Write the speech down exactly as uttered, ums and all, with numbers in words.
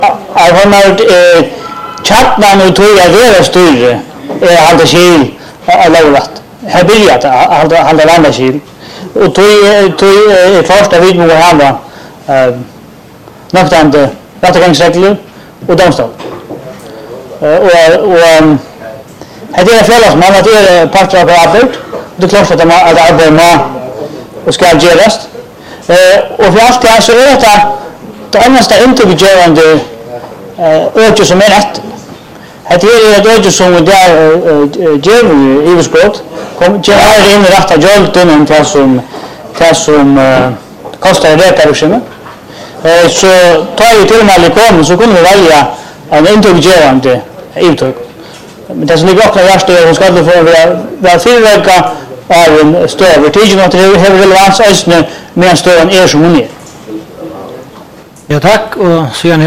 Jeg har tjattene og tog jeg gjør større er halde skil av lovratt. Her blir det halde landa skil. Og tog er først av vidmå hava nøktande rettegangsregler og domstol. Og det er fjellasmann at det er parter av arbeid. Det er klart at arbeid må og skal gjøres. Og for alt det så er det det eneste inntrykksgjørende øke som er rett. Det er et øke som det er gjør i Ivesbrot. Gjør her inn i rett av gjølten om det som, det som koster rekarregimet. Så tar vi til og med kommer så kunne vi velge en inntrykksgjørende ivtøk. Men det som ligger akkurat i hjertet er at skal få være fyrverka av en støv. Det er ikke noe at det har relevans østene med en støv er som hun er. Ja, takk. Og så